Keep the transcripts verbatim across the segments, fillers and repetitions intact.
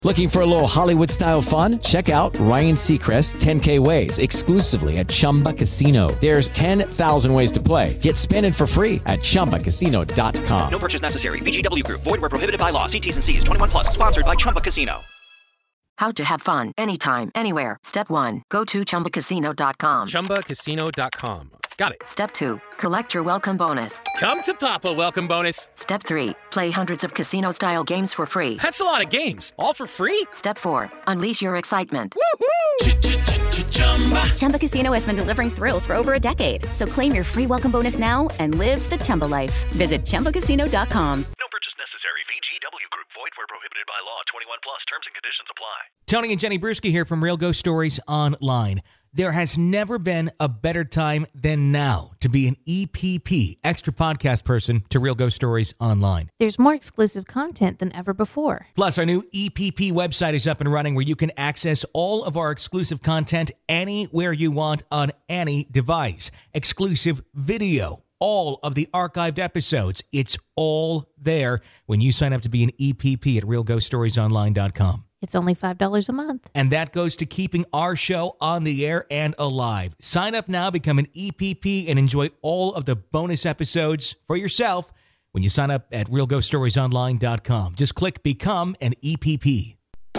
Looking for a little Hollywood-style fun? Check out Ryan Seacrest's ten K Ways exclusively at Chumba Casino. There's ten thousand ways to play. Get spinning for free at chumba casino dot com. No purchase necessary. V G W Group. Void where prohibited by law. See T's and C's. twenty-one plus. Sponsored by Chumba Casino. How to have fun anytime, anywhere. Step one. Go to chumba casino dot com. chumba casino dot com. Got it. Step two. Collect your welcome bonus. Come to Papa welcome bonus. Step three. Play hundreds of casino-style games for free. That's a lot of games. All for free? Step four. Unleash your excitement. Woohoo! Chumba Casino has been delivering thrills for over a decade. So claim your free welcome bonus now and live the Chumba life. Visit chumba casino dot com. No purchase necessary. V G W Group. Void where prohibited by law. twenty-one plus. Terms and conditions apply. Tony and Jenny Brewski here from Real Ghost Stories Online. There has never been a better time than now to be an E P P, extra podcast person, to Real Ghost Stories Online. There's more exclusive content than ever before. Plus, our new E P P website is up and running where you can access all of our exclusive content anywhere you want on any device. Exclusive video, all of the archived episodes. It's all there when you sign up to be an E P P at real ghost stories online dot com. It's only five dollars a month. And that goes to keeping our show on the air and alive. Sign up now, become an E P P, and enjoy all of the bonus episodes for yourself when you sign up at real ghost stories online dot com. Just click Become an E P P.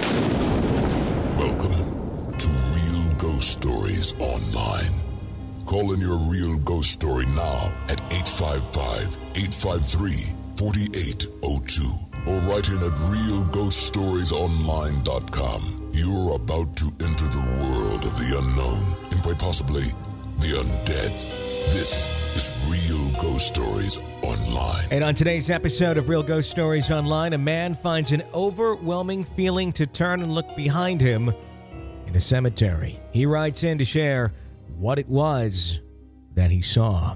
Welcome to Real Ghost Stories Online. Call in your real ghost story now at eight five five, eight five three, four eight zero two. Or write in at real ghost stories online dot com. You're about to enter the world of the unknown and quite possibly the undead. This is Real Ghost Stories Online. And on today's episode of Real Ghost Stories Online, a man finds an overwhelming feeling to turn and look behind him in a cemetery. He writes in to share what it was that he saw.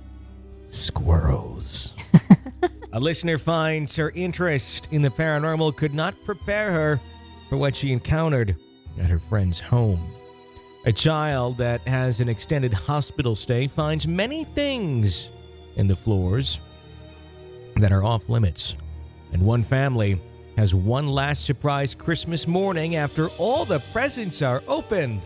Squirrels. A listener finds her interest in the paranormal could not prepare her for what she encountered at her friend's home. A child that has an extended hospital stay finds many things in the floors that are off limits. And one family has one last surprise Christmas morning after all the presents are opened.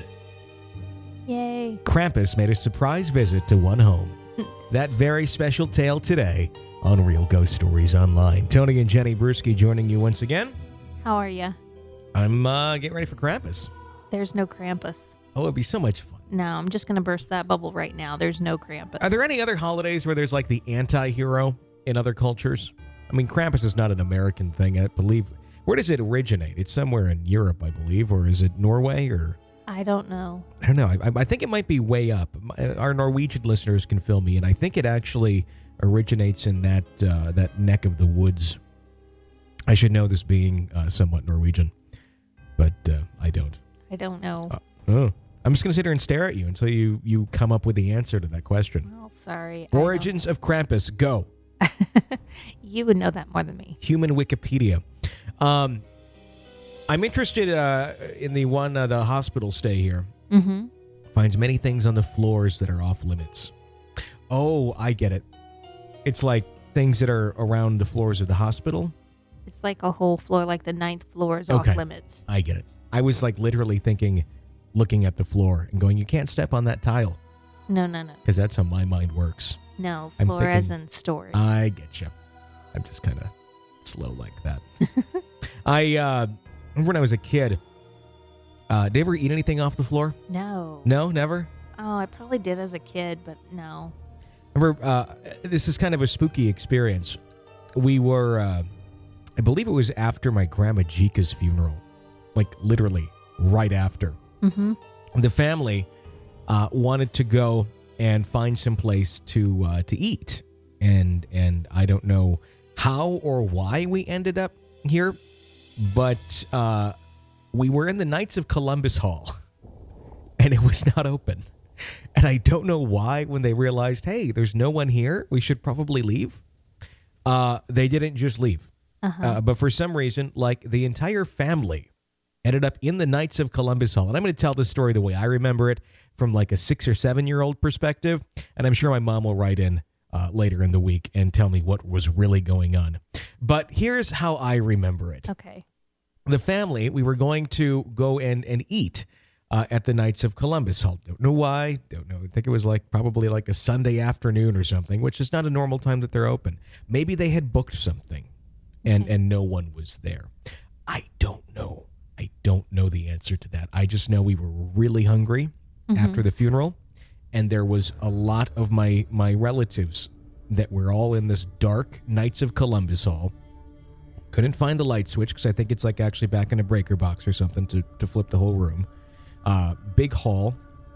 Yay. Krampus made a surprise visit to one home. That very special tale today on Real Ghost Stories Online. Tony and Jenny Brewski joining you once again. How are you? I'm uh, getting ready for Krampus. There's no Krampus. Oh, it'd be so much fun. No, I'm just going to burst that bubble right now. There's no Krampus. Are there any other holidays where there's like the anti-hero in other cultures? I mean, Krampus is not an American thing, I believe. Where does it originate? It's somewhere in Europe, I believe, or is it Norway? Or I don't know. I don't know. I, I think it might be way up. Our Norwegian listeners can fill me in. I think it actually originates in that uh, that neck of the woods. I should know this being uh, somewhat Norwegian, but uh, I don't. I don't know. Uh, oh. I'm just going to sit here and stare at you until you, you come up with the answer to that question. Well, sorry. Origins of Krampus, go. You would know that more than me. Human Wikipedia. Um, I'm interested uh, in the one, uh, the hospital stay here. Mm-hmm. Finds many things on the floors that are off limits. Oh, I get it. It's like things that are around the floors of the hospital. It's like a whole floor, like the ninth floor is okay. off limits. I get it. I was like literally thinking, looking at the floor and going, you can't step on that tile. No, no, no. Because that's how my mind works. No, I'm floor thinking, as in storage. I get you. I'm just kind of slow like that. I uh, remember when I was a kid, uh, did you ever eat anything off the floor? No. No, never? Oh, I probably did as a kid, but no. Remember, uh, this is kind of a spooky experience. We were, uh, I believe it was after my grandma Jika's funeral. Like, literally, right after. Mm-hmm. The family uh, wanted to go and find some place to uh, to eat. And, and I don't know how or why we ended up here, but uh, we were in the Knights of Columbus Hall, and it was not open. And I don't know why, when they realized, hey, there's no one here, we should probably leave. Uh, they didn't just leave. Uh-huh. Uh, but for some reason, like the entire family ended up in the Knights of Columbus Hall. And I'm going to tell this story the way I remember it from like a six or seven year old perspective. And I'm sure my mom will write in uh, later in the week and tell me what was really going on. But here's how I remember it. Okay. the family, we were going to go and, and eat uh, at the Knights of Columbus Hall. Don't know why. Don't know. I think it was like probably like a Sunday afternoon or something, which is not a normal time that they're open. Maybe they had booked something and, Okay. and no one was there. I don't know. I don't know the answer to that. I just know we were really hungry after the funeral, and there was a lot of my, my relatives that were all in this dark Knights of Columbus Hall. Couldn't find the light switch because I think it's like actually back in a breaker box or something to, to flip the whole room. Uh, big hall.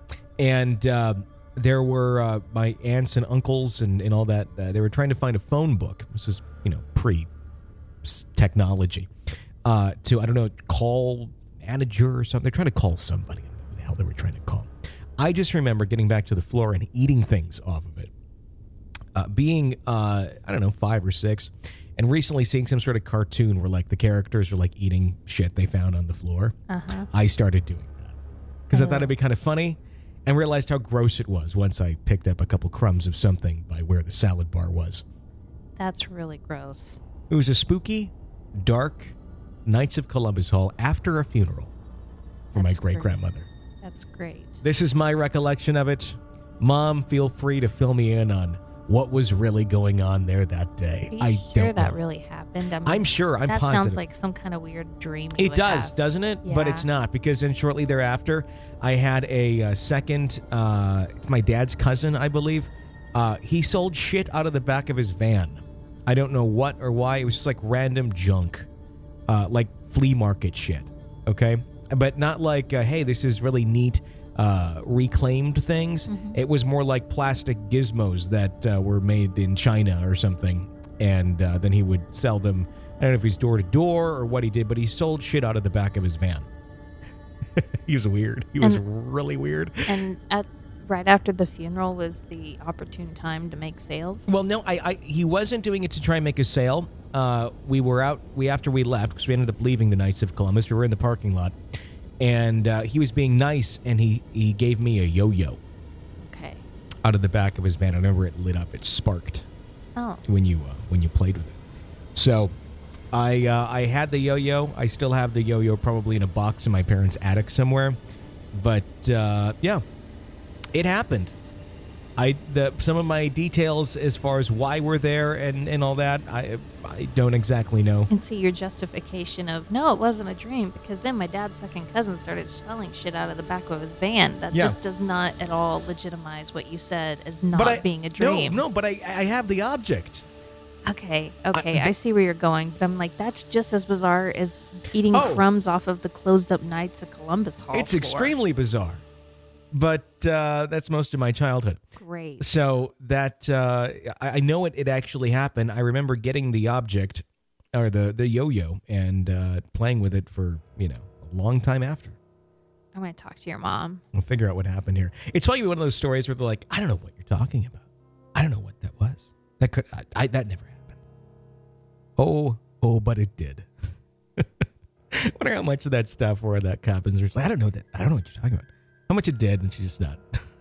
And uh, there were uh, my aunts and uncles and, and all that. Uh, they were trying to find a phone book. This is, you know, pre-technology. Uh, to, I don't know, call manager or something. They're trying to call somebody. I don't know who the hell they were trying to call. I just remember getting back to the floor and eating things off of it. Uh, being, uh, I don't know, five or six. And recently seeing some sort of cartoon where, like, the characters are, like, eating shit they found on the floor. Uh-huh. I started doing that. Because I thought it'd be kind of funny and realized how gross it was once I picked up a couple crumbs of something by where the salad bar was. That's really gross. It was a spooky, dark Knights of Columbus Hall after a funeral for my That's great. great-grandmother. That's great. This is my recollection of it. Mom, feel free to fill me in on what was really going on there that day. Are you I sure don't that know. really happened? I mean, I'm sure. I'm that positive. sounds like some kind of weird dream. you It would does, have. doesn't it? But Yeah. it's not, because then shortly thereafter, I had a, uh second, uh, my dad's cousin, I believe. Uh, he sold shit out of the back of his van. I don't know what or why. It was just like random junk, uh, like flea market shit. Okay, but not like, uh, hey, this is really neat. Uh, reclaimed things. Mm-hmm. It was more like plastic gizmos that uh, were made in China or something, and uh, then he would sell them. I don't know if he's door to door or what he did, but he sold shit out of the back of his van. He was weird. He was And- really weird. And at right after the funeral was the opportune time to make sales. Well, no, I, I he wasn't doing it to try and make a sale. Uh, we were out. We after we left because we ended up leaving the Knights of Columbus. We were in the parking lot. And uh, he was being nice, and he, he gave me a yo-yo Okay. out of the back of his van. I remember it lit up. It sparked Oh. when you uh, when you played with it. So I uh, I had the yo-yo. I still have the yo-yo probably in a box in my parents' attic somewhere. But uh, yeah, it happened. I the some of my details as far as why we're there and, and all that, I I don't exactly know. And see your justification of, no, it wasn't a dream, because then my dad's second cousin started selling shit out of the back of his van. That Yeah. just does not at all legitimize what you said as not but I, being a dream. No, no, but I I have the object. Okay, okay, I- I, see where you're going, but I'm like, that's just as bizarre as eating Oh. crumbs off of the closed-up Knights of Columbus Hall It's floor. extremely bizarre. But uh, that's most of my childhood. Great. So that uh, I I know it, it actually happened. I remember getting the object or the, the yo-yo and uh, playing with it for, you know, a long time after. I'm going to talk to your mom. We'll figure out what happened here. It's probably one of those stories where they're like, I don't know what you're talking about. I don't know what that was. That could I, I that never happened. Oh, oh, but it did. Wonder how much of that stuff where that happens. It's like, I don't know that. I don't know what you're talking about. How much it did, and she's just not.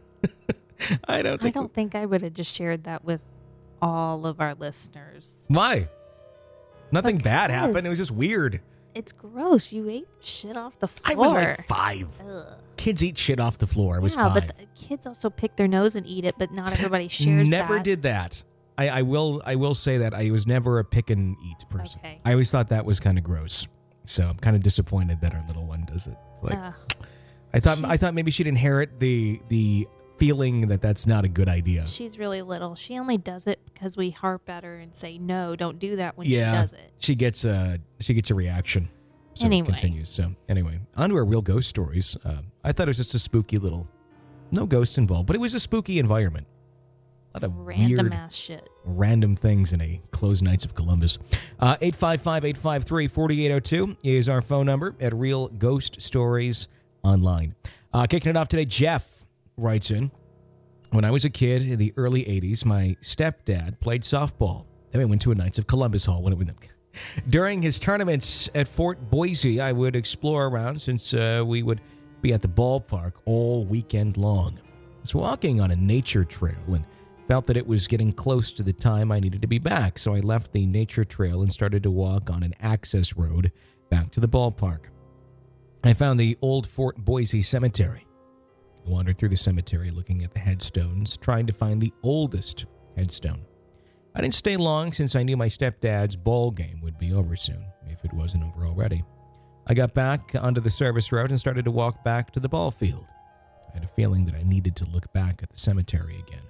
I don't I think. don't think I would have just shared that with all of our listeners. Why? Nothing bad Because- happened. It was just weird. It's gross. You ate shit off the floor. I was like five. Ugh. Kids eat shit off the floor. I was yeah, five. but the kids also pick their nose and eat it, but not everybody shares Never that. did that. I, I will. I will say that I was never a pick and eat person. Okay. I always thought that was kind of gross. So I'm kind of disappointed that our little one does it. It's like Ugh. I thought. I she's- thought maybe she'd inherit the the feeling that that's not a good idea. She's really little. She only does it because we harp at her and say, no, don't do that when yeah, she does it. she gets a she gets a reaction. So Anyway. it continues. So anyway, on to our real ghost stories. Uh, I thought it was just a spooky little, no ghosts involved, but it was a spooky environment. A lot of Random weird, ass shit. random things in a closed Knights of Columbus. Uh, eight five five, eight five three, four eight zero two is our phone number at Real Ghost Stories Online. Uh, kicking it off today, Jeff writes in, when I was a kid in the early eighties, my stepdad played softball. Then we went to a Knights of Columbus Hall when it went. During his tournaments at Fort Boise, I would explore around since uh, we would be at the ballpark all weekend long. I was walking on a nature trail and felt that it was getting close to the time I needed to be back, so I left the nature trail and started to walk on an access road back to the ballpark. I found the old Fort Boise Cemetery. I wandered through the cemetery looking at the headstones, trying to find the oldest headstone. I didn't stay long since I knew my stepdad's ball game would be over soon, if it wasn't over already. I got back onto the service road and started to walk back to the ball field. I had a feeling that I needed to look back at the cemetery again.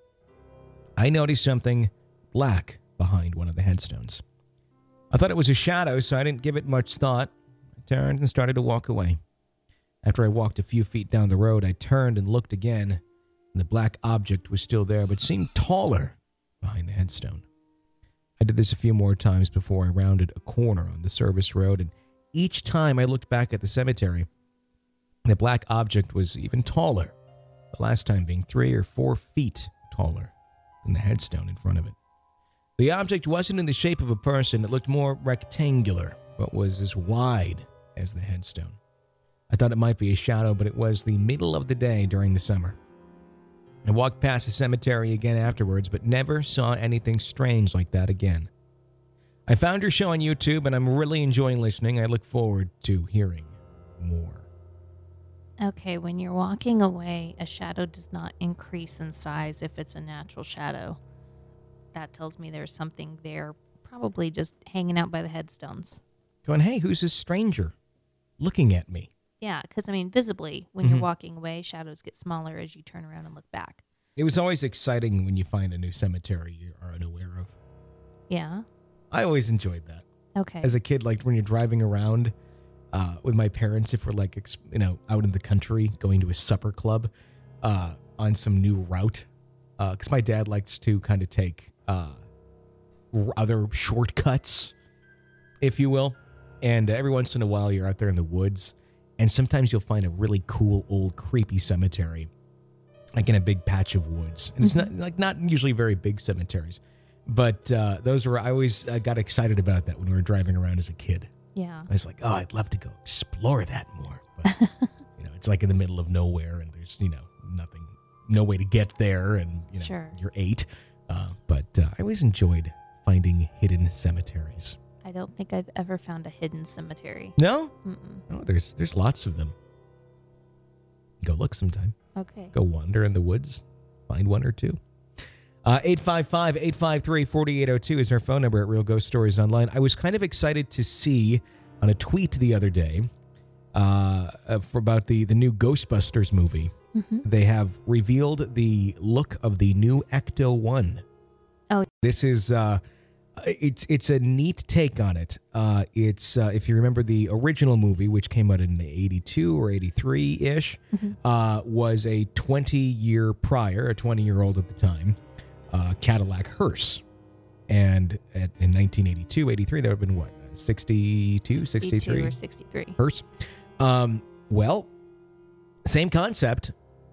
I noticed something black behind one of the headstones. I thought it was a shadow, so I didn't give it much thought. I turned and started to walk away. After I walked a few feet down the road, I turned and looked again, and the black object was still there, but seemed taller behind the headstone. I did this a few more times before I rounded a corner on the service road, and each time I looked back at the cemetery, the black object was even taller, the last time being three or four feet taller than the headstone in front of it. The object wasn't in the shape of a person. It looked more rectangular, but was as wide as the headstone. I thought it might be a shadow, but it was the middle of the day during the summer. I walked past the cemetery again afterwards, but never saw anything strange like that again. I found your show on YouTube, and I'm really enjoying listening. I look forward to hearing more. Okay, when you're walking away, a shadow does not increase in size if it's a natural shadow. That tells me there's something there, probably just hanging out by the headstones. Going, hey, who's this stranger looking at me? Yeah, because, I mean, visibly, when Mm-hmm. you're walking away, shadows get smaller as you turn around and look back. It was always exciting when you find a new cemetery you are unaware of. Yeah. I always enjoyed that. Okay. As a kid, like when you're driving around uh, with my parents, if we're like, ex- you know, out in the country going to a supper club uh, on some new route, because uh, my dad likes to kind of take uh, other shortcuts, if you will. And every once in a while, you're out there in the woods, and sometimes you'll find a really cool, old, creepy cemetery, like in a big patch of woods. And it's not like not usually very big cemeteries, but uh, those were I always uh, got excited about that when we were driving around as a kid. Yeah. I was like, oh, I'd love to go explore that more. But you know, it's like in the middle of nowhere, and there's you know nothing, no way to get there, and you know Sure. you're eight. Uh, but uh, I always enjoyed finding hidden cemeteries. I don't think I've ever found a hidden cemetery. No, Mm-mm. no, there's there's lots of them. Go look sometime. Okay. Go wander in the woods, find one or two. Uh, eight five five, eight five three, four eight zero two is our phone number at Real Ghost Stories Online. I was kind of excited to see on a tweet the other day uh, uh, for about the, the new Ghostbusters movie. Mm-hmm. They have revealed the look of the new Ecto one. Oh. This is... Uh, It's it's a neat take on it. Uh, it's uh, if you remember the original movie, which came out in eighty-two or eighty-three ish, Mm-hmm. uh, was a twenty year prior, a twenty year old at the time, uh, Cadillac hearse, and at, in nineteen eighty-two, eighty-three, there would have been what sixty-two, sixty-three or sixty-three hearse. Um, well, same concept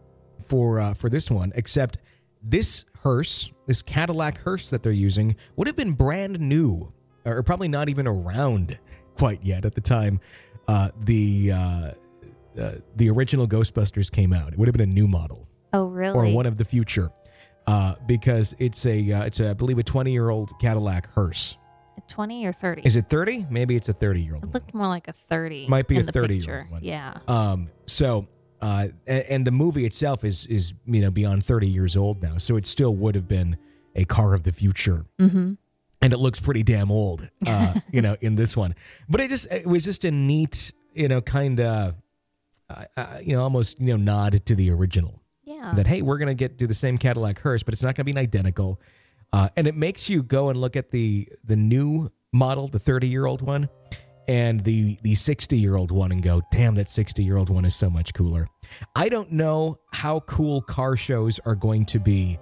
for uh, for this one, except this hearse, this Cadillac hearse that they're using, would have been brand new, or probably not even around quite yet at the time uh, the uh, uh, the original Ghostbusters came out. It would have been a new model. Oh, really? Or one of the future, uh, because it's a uh, it's a, I believe a twenty year old Cadillac hearse. twenty or thirty? Is it thirty? Maybe it's a thirty year old. It looked more like a thirty. Might be in a the thirty year picture. old one. Yeah. Um. So. Uh, and, and the movie itself is, is, you know, beyond thirty years old now. So it still would have been a car of the future. Mm-hmm. And it looks pretty damn old, uh, you know, in this one. But it just, it was just a neat, you know, kind of, uh, uh, you know, almost, you know, nod to the original. Yeah. That, hey, we're going to get do the same Cadillac hearse, but it's not going to be identical. Uh, and it makes you go and look at the, the new model, the thirty year old one, and the the sixty year old one and go, damn, that sixty year old one is so much cooler. I don't know how cool car shows are going to be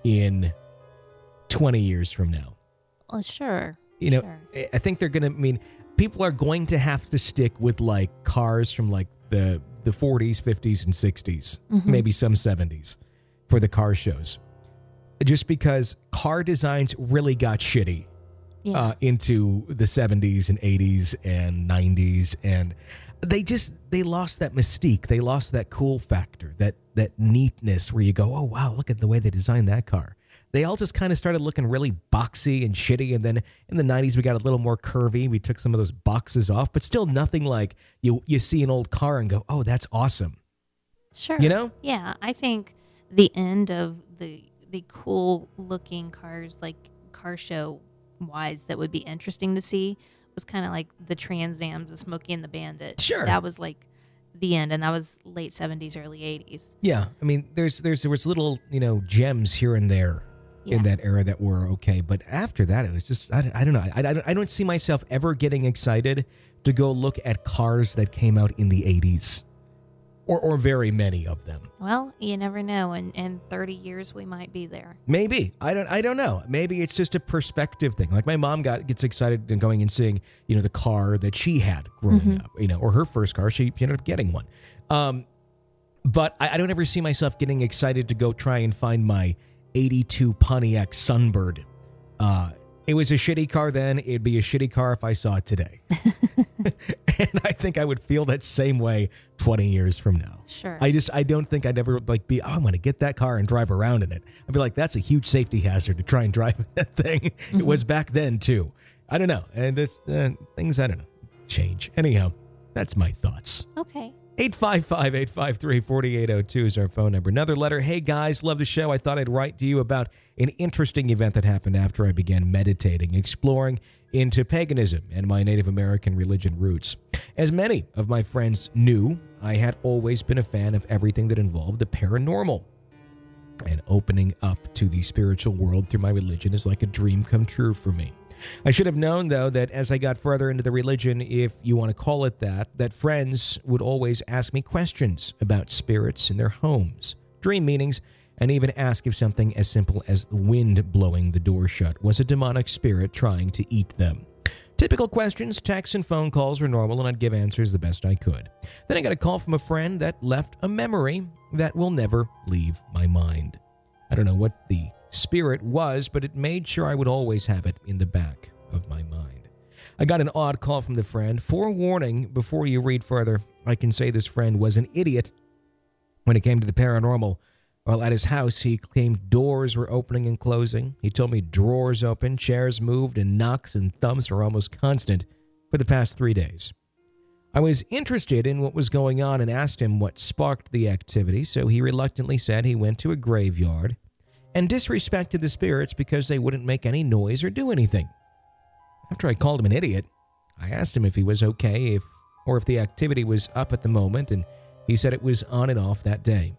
in twenty years from now. Well, sure. You know, sure. I think they're going to, I mean, people are going to have to stick with like cars from like the, the forties, fifties, and sixties, Mm-hmm. maybe some seventies for the car shows. Just because car designs really got shitty. Yeah. Uh, into the seventies and eighties and nineties, and they just they lost that mystique. They lost that cool factor, that that neatness where you go, oh wow, look at the way they designed that car. they all just kind of started looking really boxy and shitty. And then in the nineties, we got a little more curvy. We took some of those boxes off, but still nothing like you, you see an old car and go, oh, that's awesome. Sure. You know? Yeah, I think the end of the the cool looking cars, like car show wise, that would be interesting to see was kind of like the Trans Ams, the Smokey and the Bandit. Sure. That was like the end, and that was late seventies, early eighties. Yeah, I mean, there's there's there was little, you know, gems here and there Yeah. in that era that were okay, but after that, it was just I, I don't know. I, I don't I don't see myself ever getting excited to go look at cars that came out in the eighties, or or very many of them. Well, you never know. In in thirty years, we might be there. Maybe I don't I don't know. Maybe it's just a perspective thing. Like my mom got gets excited and going and seeing, you know, the car that she had growing Mhm. up, you know, or her first car. She, she ended up getting one. Um, but I, I don't ever see myself getting excited to go try and find my eighty-two Pontiac Sunbird. Uh, it was a shitty car then. It'd be a shitty car if I saw it today. And I think I would feel that same way twenty years from now. Sure. I just, I don't think I'd ever like be, oh, I'm going to get that car and drive around in it. I'd be like, that's a huge safety hazard to try and drive that thing. Mm-hmm. It was back then too. I don't know. And this, uh, things, I don't know, change. Anyhow, that's my thoughts. Okay. eight five five, eight five three, four eight zero two is our phone number. Another letter. Hey guys, love the show. I thought I'd write to you about an interesting event that happened after I began meditating, exploring into paganism and my Native American religion roots. As many of my friends knew, I had always been a fan of everything that involved the paranormal. And opening up to the spiritual world through my religion is like a dream come true for me. I should have known, though, that as I got further into the religion, if you want to call it that, that friends would always ask me questions about spirits in their homes, dream meanings, and even ask if something as simple as the wind blowing the door shut was a demonic spirit trying to eat them. Typical questions, texts, and phone calls were normal, and I'd give answers the best I could. Then I got a call from a friend that left a memory that will never leave my mind. I don't know what the spirit was, but it made sure I would always have it in the back of my mind. I got an odd call from the friend. Forewarning, before you read further, I can say this friend was an idiot when it came to the paranormal. While at his house, he claimed doors were opening and closing. He told me drawers opened, chairs moved, and knocks and thumps were almost constant for the past three days. I was interested in what was going on and asked him what sparked the activity, so he reluctantly said he went to a graveyard and disrespected the spirits because they wouldn't make any noise or do anything. After I called him an idiot, I asked him if he was okay, if or if the activity was up at the moment, and he said it was on and off that day.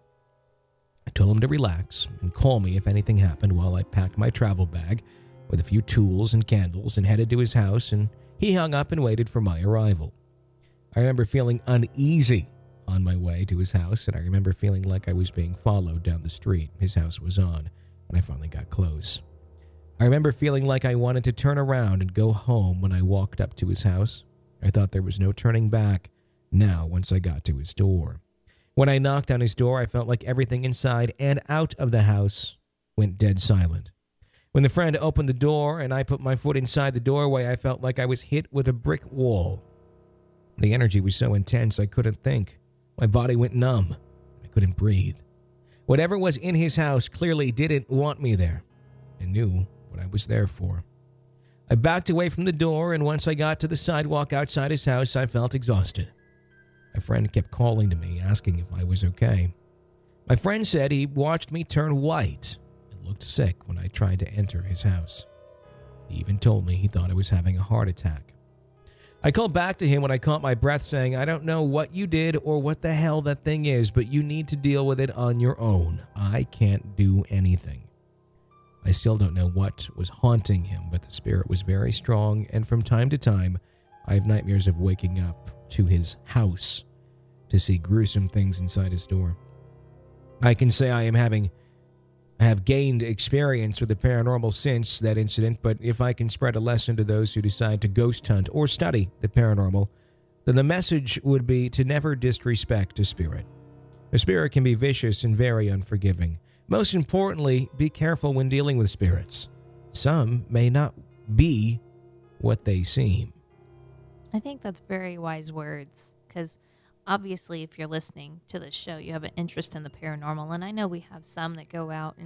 I told him to relax and call me if anything happened while I packed my travel bag with a few tools and candles and headed to his house, and he hung up and waited for my arrival. I remember feeling uneasy on my way to his house, and I remember feeling like I was being followed down the street his house was on when I finally got close. I remember feeling like I wanted to turn around and go home when I walked up to his house. I thought there was no turning back now once I got to his door. When I knocked on his door, I felt like everything inside and out of the house went dead silent. When the friend opened the door and I put my foot inside the doorway, I felt like I was hit with a brick wall. The energy was so intense I couldn't think. My body went numb. I couldn't breathe. Whatever was in his house clearly didn't want me there and knew what I was there for. I backed away from the door, and once I got to the sidewalk outside his house, I felt exhausted. My friend kept calling to me, asking if I was okay. My friend said he watched me turn white and looked sick when I tried to enter his house. He even told me he thought I was having a heart attack. I called back to him when I caught my breath, saying, I don't know what you did or what the hell that thing is, but you need to deal with it on your own. I can't do anything. I still don't know what was haunting him, but the spirit was very strong, and from time to time, I have nightmares of waking up to his house to see gruesome things inside his door. I can say I am having I have gained experience with the paranormal since that incident, but if I can spread a lesson to those who decide to ghost hunt or study the paranormal, then the message would be to never disrespect a spirit. A spirit can be vicious and very unforgiving. Most importantly, be careful when dealing with spirits. Some may not be what they seem. I think that's very wise words, because obviously if you're listening to this show, you have an interest in the paranormal, and I know we have some that go out and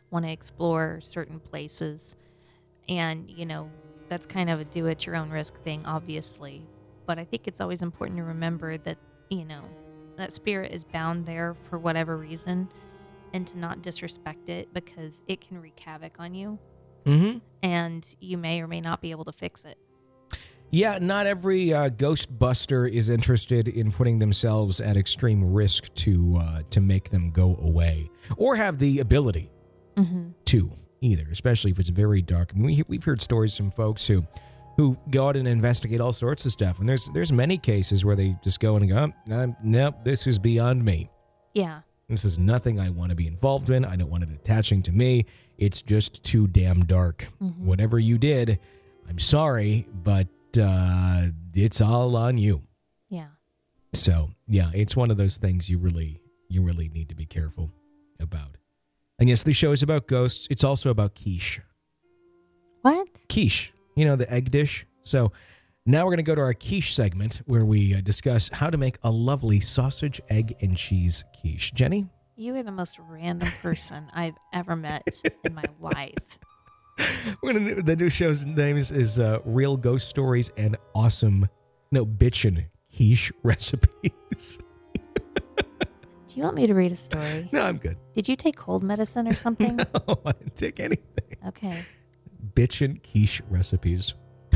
want to explore certain places. And, you know, that's kind of a do-at-your-own risk thing, obviously. But I think it's always important to remember that, you know, that spirit is bound there for whatever reason, and to not disrespect it because it can wreak havoc on you. Mm-hmm. And you may or may not be able to fix it. Yeah, not every uh, ghost buster is interested in putting themselves at extreme risk to uh, to make them go away, or have the ability mm-hmm. to either, especially if it's very dark. I mean, we, we've heard stories from folks who who go out and investigate all sorts of stuff, and there's there's many cases where they just go and go, oh, nope, this is beyond me. Yeah. This is nothing I want to be involved in. I don't want it attaching to me. It's just too damn dark. Mm-hmm. Whatever you did, I'm sorry, but uh, it's all on you. Yeah. So, yeah, it's one of those things you really, you really need to be careful about. And yes, the show is about ghosts. It's also about quiche. What? Quiche. You know, the egg dish. So now we're going to go to our quiche segment where we uh, discuss how to make a lovely sausage, egg, and cheese quiche. Jenny? You are the most random person I've ever met in my life. We're gonna, the new show's name is, is uh, Real Ghost Stories and Awesome, no, bitchin' quiche recipes. Do you want me to read a story? No, I'm good. Did you take cold medicine or something? No, I didn't take anything. Okay. Bitchin' quiche recipes.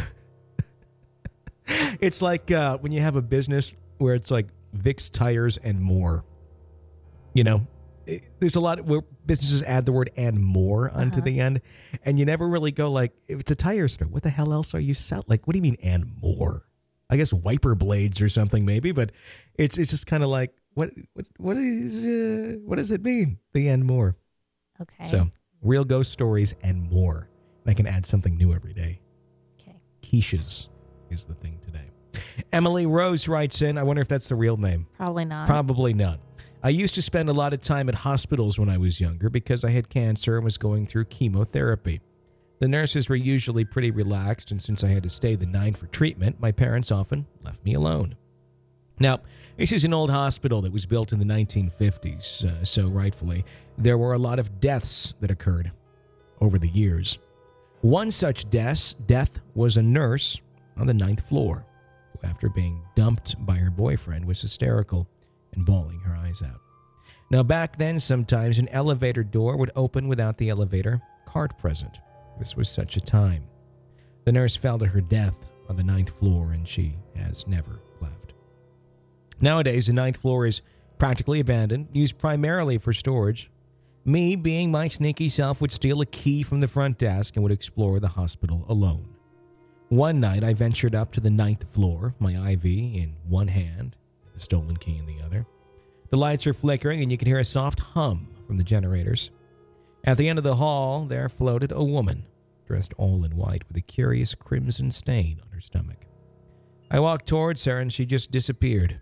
It's like uh, when you have a business where it's like Vicks Tires and more. You know, it, there's a lot of, where businesses add the word and more onto uh-huh. the end. And you never really go like, if it's a tire store, what the hell else are you selling? Like, what do you mean and more? I guess wiper blades or something maybe, but it's it's just kind of like, what what what is uh, what does it mean? The and more. Okay. So, Real Ghost Stories and more. And I can add something new every day. Okay. Quiches is the thing today. Emily Rose writes in, I wonder if that's the real name. Probably not. Probably not. I used to spend a lot of time at hospitals when I was younger because I had cancer and was going through chemotherapy. The nurses were usually pretty relaxed, and since I had to stay the night for treatment, my parents often left me alone. Now, this is an old hospital that was built in the nineteen fifties, uh, so rightfully, there were a lot of deaths that occurred over the years. One such death, death was a nurse on the ninth floor, who after being dumped by her boyfriend was hysterical and bawling her eyes out. Now, back then, sometimes an elevator door would open without the elevator card present. This was such a time. The nurse fell to her death on the ninth floor, and she has never left. Nowadays, the ninth floor is practically abandoned, used primarily for storage. Me, being my sneaky self, would steal a key from the front desk and would explore the hospital alone. One night, I ventured up to the ninth floor, my I V in one hand, the stolen key in the other. The lights are flickering, and you can hear a soft hum from the generators. At the end of the hall, there floated a woman, dressed all in white with a curious crimson stain on her stomach. I walked towards her, and she just disappeared.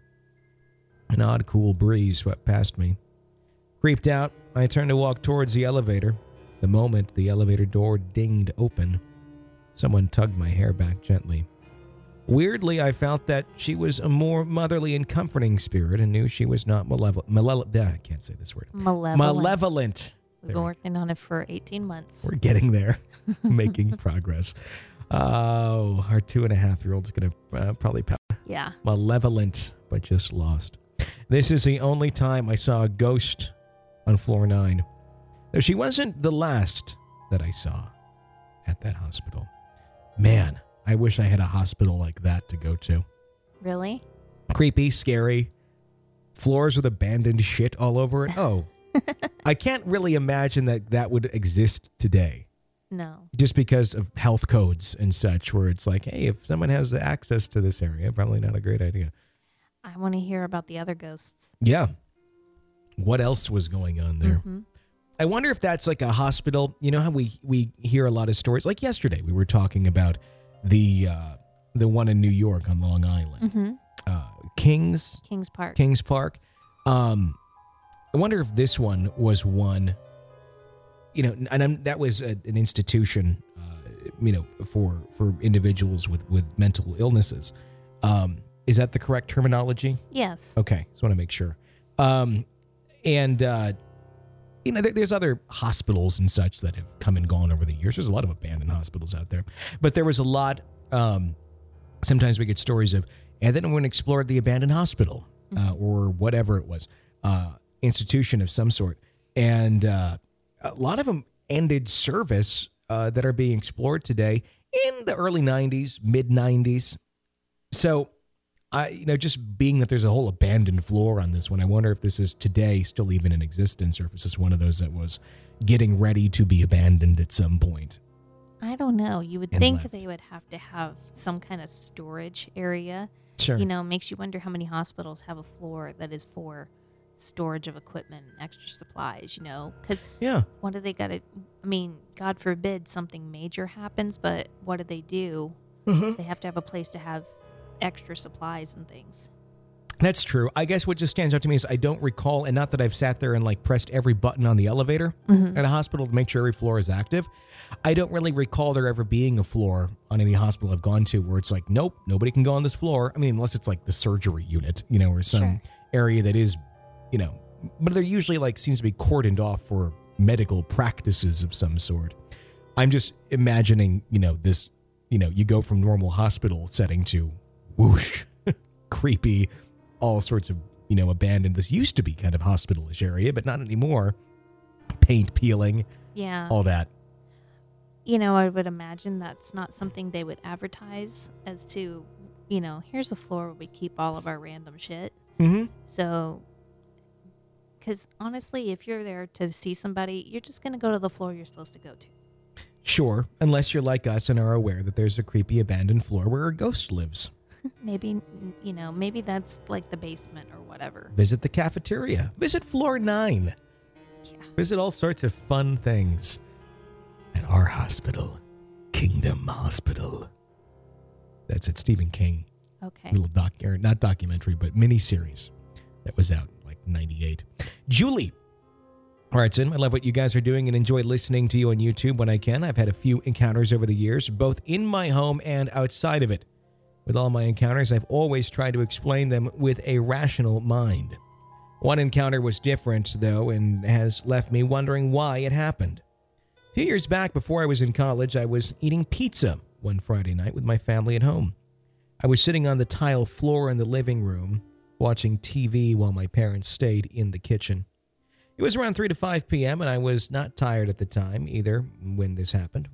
An odd, cool breeze swept past me. Creeped out, I turned to walk towards the elevator. The moment the elevator door dinged open, someone tugged my hair back gently. Weirdly, I felt that she was a more motherly and comforting spirit and knew she was not malevolent. Malele- I can't say this word. Malevolent. Malevolent. We've been working on it for eighteen months. We're getting there, making progress. Oh, our two and a half year old's going to uh, probably pout. Yeah. Malevolent, but just lost. This is the only time I saw a ghost on floor nine. Though she wasn't the last that I saw at that hospital. Man, I wish I had a hospital like that to go to. Really? Creepy, scary, floors with abandoned shit all over it. Oh, I can't really imagine that that would exist today. No. Just because of health codes and such, where it's like, hey, if someone has the access to this area, probably not a great idea. I want to hear about the other ghosts. Yeah. What else was going on there? Mm-hmm. I wonder if that's like a hospital. You know how we, we hear a lot of stories? Like yesterday, we were talking about the uh, the one in New York on Long Island. Mm-hmm. Uh, Kings? Kings Park. Kings Park. Um, I wonder if this one was one, you know, and I'm, that was a, an institution, uh, you know, for, for individuals with, with mental illnesses. Um, is that the correct terminology? Yes. Okay. Just want to make sure. Um, and uh, you know, there, there's other hospitals and such that have come and gone over the years. There's a lot of abandoned hospitals out there. But there was a lot, um, sometimes we get stories of, and then we explored the abandoned hospital uh, or whatever it was, uh, institution of some sort. And uh, a lot of them ended service uh, that are being explored today in the early nineties, mid nineties. So, I, you know, just being that there's a whole abandoned floor on this one, I wonder if this is today still even in existence or if it's just one of those that was getting ready to be abandoned at some point. I don't know. You would And think left. they would have to have some kind of storage area. Sure. You know, makes you wonder how many hospitals have a floor that is for storage of equipment and extra supplies, you know? Because Yeah. what do they got to, I mean, God forbid something major happens, but what do they do? Mhm. They have to have a place to have extra supplies and things. That's true. I guess what just stands out to me is I don't recall, and not that I've sat there and like pressed every button on the elevator Mhm. at a hospital to make sure every floor is active. I don't really recall there ever being a floor on any hospital I've gone to where it's like, nope, nobody can go on this floor. I mean, unless it's like the surgery unit, you know, or some Sure. area that is, you know, but they're usually like seems to be cordoned off for medical practices of some sort. I'm just imagining, you know, this, you know, you go from normal hospital setting to whoosh, creepy, all sorts of, you know, abandoned. This used to be kind of hospitalish area, but not anymore. Paint peeling, Yeah. all that. You know, I would imagine that's not something they would advertise as to, you know, here's a floor where we keep all of our random shit. Mm-hmm. So, because honestly, if you're there to see somebody, you're just going to go to the floor you're supposed to go to. Sure, unless you're like us and are aware that there's a creepy abandoned floor where a ghost lives. Maybe, you know, maybe that's like the basement or whatever. Visit the cafeteria. Visit floor nine. Yeah. Visit all sorts of fun things at our hospital, Kingdom Hospital. That's it, Stephen King. Okay. Little doc, or not documentary, but mini-series that was out like ninety-eight. Julie writes in, I love what you guys are doing and enjoy listening to you on YouTube when I can. I've had a few encounters over the years, both in my home and outside of it. With all my encounters, I've always tried to explain them with a rational mind. One encounter was different, though, and has left me wondering why it happened. A few years back, before I was in college, I was eating pizza one Friday night with my family at home. I was sitting on the tile floor in the living room, watching T V while my parents stayed in the kitchen. It was around three to five p.m., and I was not tired at the time either when this happened.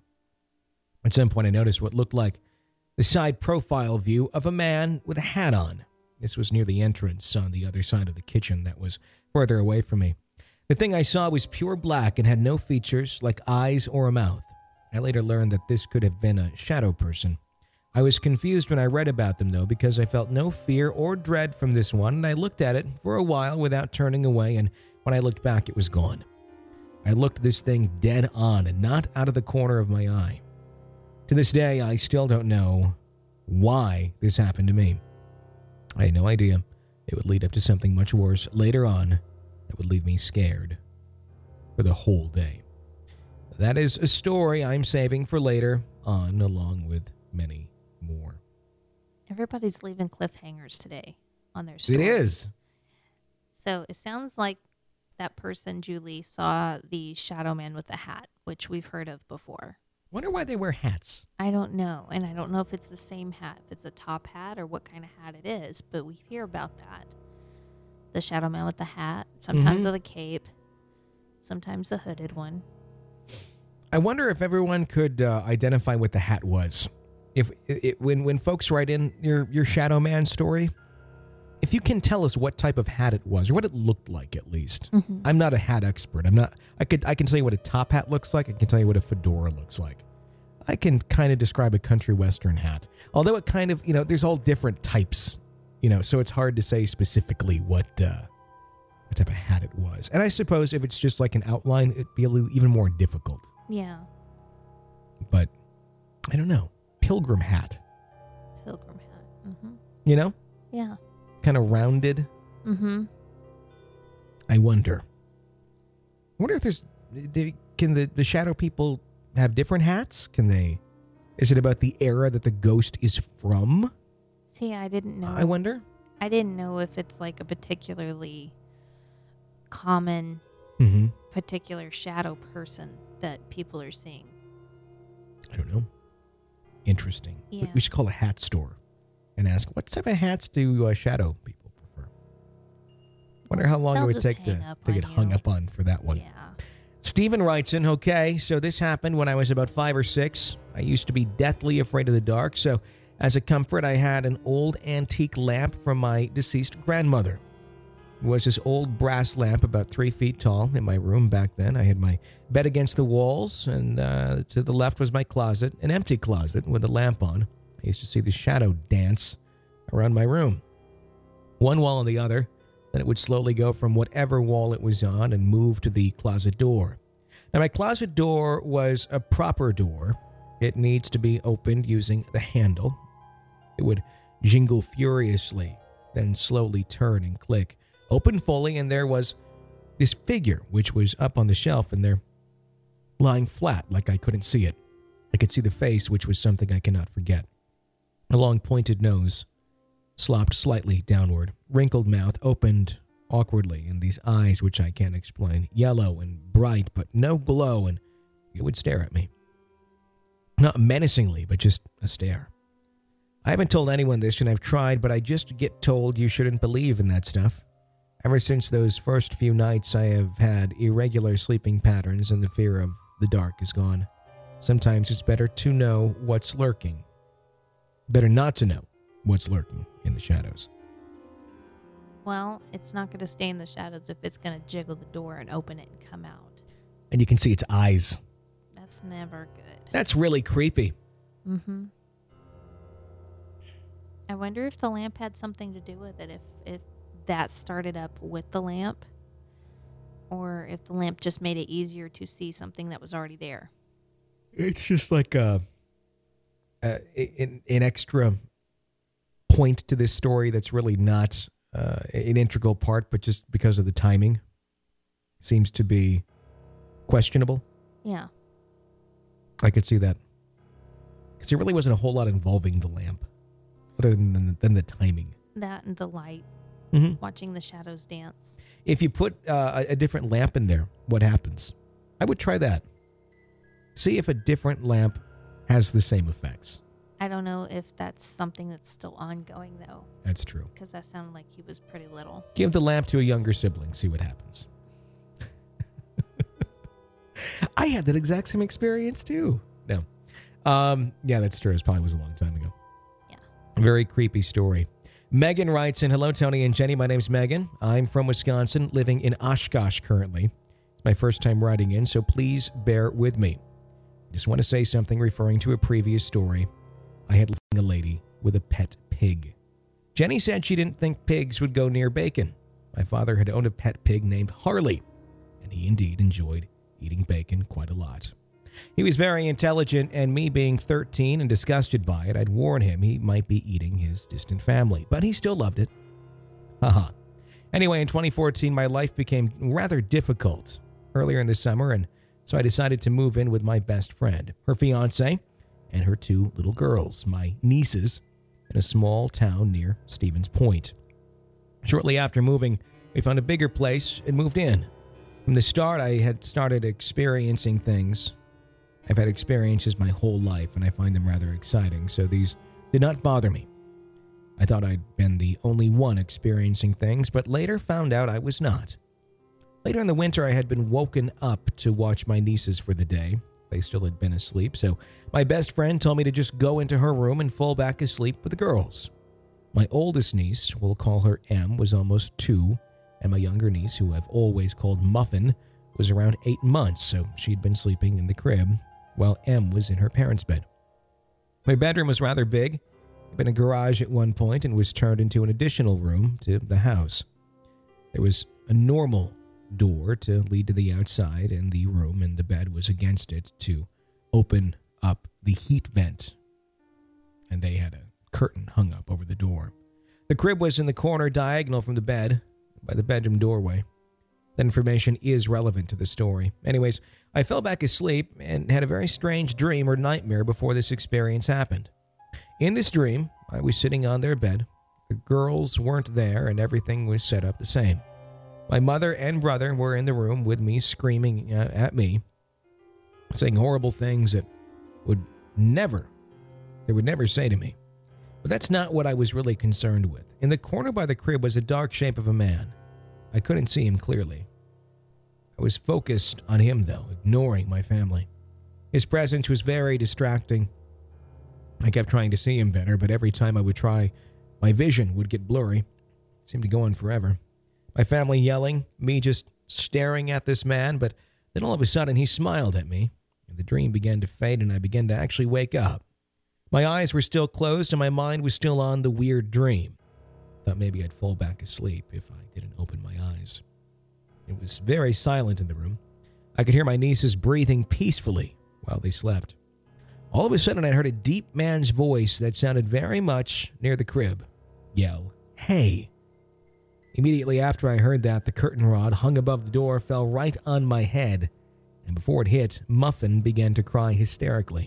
At some point, I noticed what looked like the side profile view of a man with a hat on. This was near the entrance on the other side of the kitchen that was further away from me. The thing I saw was pure black and had no features like eyes or a mouth. I later learned that this could have been a shadow person. I was confused when I read about them, though, because I felt no fear or dread from this one, and I looked at it for a while without turning away, and when I looked back, it was gone. I looked this thing dead on and not out of the corner of my eye. To this day, I still don't know why this happened to me. I had no idea it would lead up to something much worse later on that would leave me scared for the whole day. That is a story I'm saving for later on, along with many more. Everybody's leaving cliffhangers today on their It stories. is. So it sounds like that person, Julie, saw the shadow man with the hat, which we've heard of before. Wonder why they wear hats. I don't know. And I don't know if it's the same hat, if it's a top hat or what kind of hat it is, but we hear about that. The shadow man with the hat, sometimes Mhm. with a cape, sometimes a hooded one. I wonder if everyone could uh, identify what the hat was. If it, when when folks write in your your Shadow Man story, if you can tell us what type of hat it was or what it looked like, at least. Mhm. I'm not a hat expert. I'm not. I could I can tell you what a top hat looks like. I can tell you what a fedora looks like. I can kind of describe a country western hat, although it kind of, you know, there's all different types, you know, so it's hard to say specifically what uh, what type of hat it was. And I suppose if it's just like an outline, it'd be a little even more difficult. Yeah. But I don't know. Pilgrim hat, Pilgrim hat. Mm-hmm. you know, Yeah. kind of rounded. Mm-hmm. I wonder. I wonder if there's, they- can the, the shadow people have different hats? Can they, is it about the era that the ghost is from? See, I didn't know. I wonder. I didn't know if it's like a particularly common Mm-hmm. particular shadow person that people are seeing? I don't know. Interesting. We- Yeah. We should call a hat store and ask, what type of hats do uh, shadow people prefer? Wonder how long They'll it would just take to, hang up to on get hung you. up on for that one. Yeah. Stephen writes in, okay, so this happened when I was about five or six. I used to be deathly afraid of the dark, so as a comfort, I had an old antique lamp from my deceased grandmother. It was this old brass lamp about three feet tall in my room back then. I had my bed against the walls, and uh, to the left was my closet, an empty closet with a lamp on. I used to see the shadow dance around my room. One wall on the other, then it would slowly go from whatever wall it was on and move to the closet door. Now, my closet door was a proper door. It needs to be opened using the handle. It would jingle furiously, then slowly turn and click. Open fully, and there was this figure, which was up on the shelf, and there, lying flat like I couldn't see it. I could see the face, which was something I cannot forget. A long pointed nose, slopped slightly downward, wrinkled mouth opened awkwardly, and these eyes, which I can't explain, yellow and bright, but no glow, and it would stare at me. Not menacingly, but just a stare. I haven't told anyone this, and I've tried, but I just get told you shouldn't believe in that stuff. Ever since those first few nights, I have had irregular sleeping patterns, and the fear of the dark is gone. Sometimes it's better to know what's lurking. Better not to know what's lurking in the shadows. Well, it's not going to stay in the shadows if it's going to jiggle the door and open it and come out. And you can see its eyes. That's never good. That's really creepy. Mm-hmm. I wonder if the lamp had something to do with it, if, if that started up with the lamp, or if the lamp just made it easier to see something that was already there. It's just like a, a an, an extra point to this story that's really not uh, an integral part, but just because of the timing, seems to be questionable. Yeah. I could see that. Because there really wasn't a whole lot involving the lamp, other than, than the timing. That and the light. Mm-hmm. Watching the shadows dance. If you put uh, a, a different lamp in there, what happens? I would try that. See if a different lamp has the same effects. I don't know if that's something that's still ongoing, though. That's true. Because that sounded like he was pretty little. Give the lamp to a younger sibling, see what happens. I had that exact same experience, too. No. Um, yeah, that's true. It probably was a long time ago. Yeah. Very creepy story. Megan writes in, hello, Tony and Jenny. My name's Megan. I'm from Wisconsin, living in Oshkosh currently. It's my first time writing in, so please bear with me. I just want to say something referring to a previous story. I had a lady with a pet pig. Jenny said she didn't think pigs would go near bacon. My father had owned a pet pig named Harley, and he indeed enjoyed eating bacon quite a lot. He was very intelligent, and me being thirteen and disgusted by it, I'd warn him he might be eating his distant family, but he still loved it. Haha. Anyway, in twenty fourteen, my life became rather difficult earlier in the summer, and so I decided to move in with my best friend, her fiance, and her two little girls, my nieces, in a small town near Stevens Point. Shortly after moving, we found a bigger place and moved in. From the start, I had started experiencing things. I've had experiences my whole life, and I find them rather exciting, so these did not bother me. I thought I'd been the only one experiencing things, but later found out I was not. Later in the winter, I had been woken up to watch my nieces for the day. They still had been asleep, so my best friend told me to just go into her room and fall back asleep with the girls. My oldest niece, we'll call her M, was almost two, and my younger niece, who I've always called Muffin, was around eight months, so she'd been sleeping in the crib, while M was in her parents' bed. My bedroom was rather big. It had been a garage at one point and was turned into an additional room to the house. There was a normal door to lead to the outside, and the room and the bed was against it to open up the heat vent, and they had a curtain hung up over the door. The crib was in the corner diagonal from the bed by the bedroom doorway. That information is relevant to the story. Anyways, I fell back asleep and had a very strange dream or nightmare before this experience happened. In this dream, I was sitting on their bed. The girls weren't there, and everything was set up the same. My mother and brother were in the room with me, screaming uh, at me, saying horrible things that would never, they would never say to me. But that's not what I was really concerned with. In the corner by the crib was a dark shape of a man. I couldn't see him clearly. I was focused on him, though, ignoring my family. His presence was very distracting. I kept trying to see him better, but every time I would try, my vision would get blurry. It seemed to go on forever. My family yelling, me just staring at this man, but then all of a sudden he smiled at me, and the dream began to fade, and I began to actually wake up. My eyes were still closed, and my mind was still on the weird dream. Thought maybe I'd fall back asleep if I didn't open my eyes. It was very silent in the room. I could hear my nieces breathing peacefully while they slept. All of a sudden, I heard a deep man's voice that sounded very much near the crib yell, "Hey!" Immediately after I heard that, the curtain rod hung above the door fell right on my head, and before it hit, Muffin began to cry hysterically.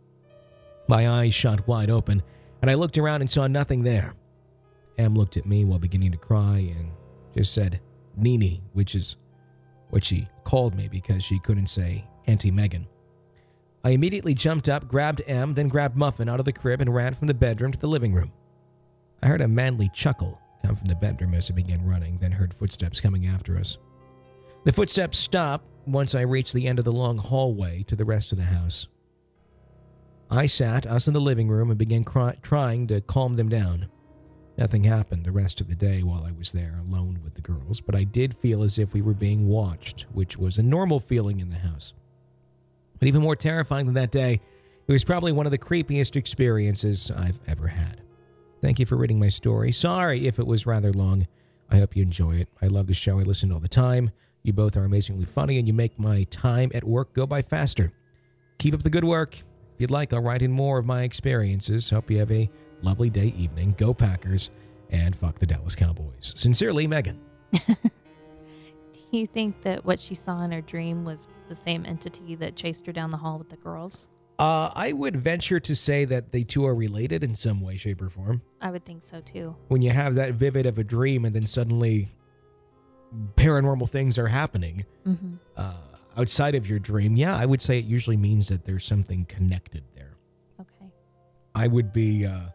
My eyes shot wide open, and I looked around and saw nothing there. Em looked at me while beginning to cry and just said, "Nini," which is what she called me because she couldn't say Auntie Megan. I immediately jumped up, grabbed Em, then grabbed Muffin out of the crib and ran from the bedroom to the living room. I heard a manly chuckle come from the bedroom as I began running, then heard footsteps coming after us. The footsteps stopped once I reached the end of the long hallway to the rest of the house. I sat, us in the living room, and began cry- trying to calm them down. Nothing happened the rest of the day while I was there alone with the girls, but I did feel as if we were being watched, which was a normal feeling in the house. But even more terrifying than that day, it was probably one of the creepiest experiences I've ever had. Thank you for reading my story. Sorry if it was rather long. I hope you enjoy it. I love the show. I listen all the time. You both are amazingly funny, and you make my time at work go by faster. Keep up the good work. If you'd like, I'll write in more of my experiences. Hope you have a lovely day, evening. Go Packers, and fuck the Dallas Cowboys. Sincerely, Megan. Do you think that what she saw in her dream was the same entity that chased her down the hall with the girls? Uh, I would venture to say that the two are related in some way, shape, or form. I would think so, too. When you have that vivid of a dream and then suddenly paranormal things are happening mm-hmm. uh, outside of your dream, yeah, I would say it usually means that there's something connected there. Okay. I would be, uh,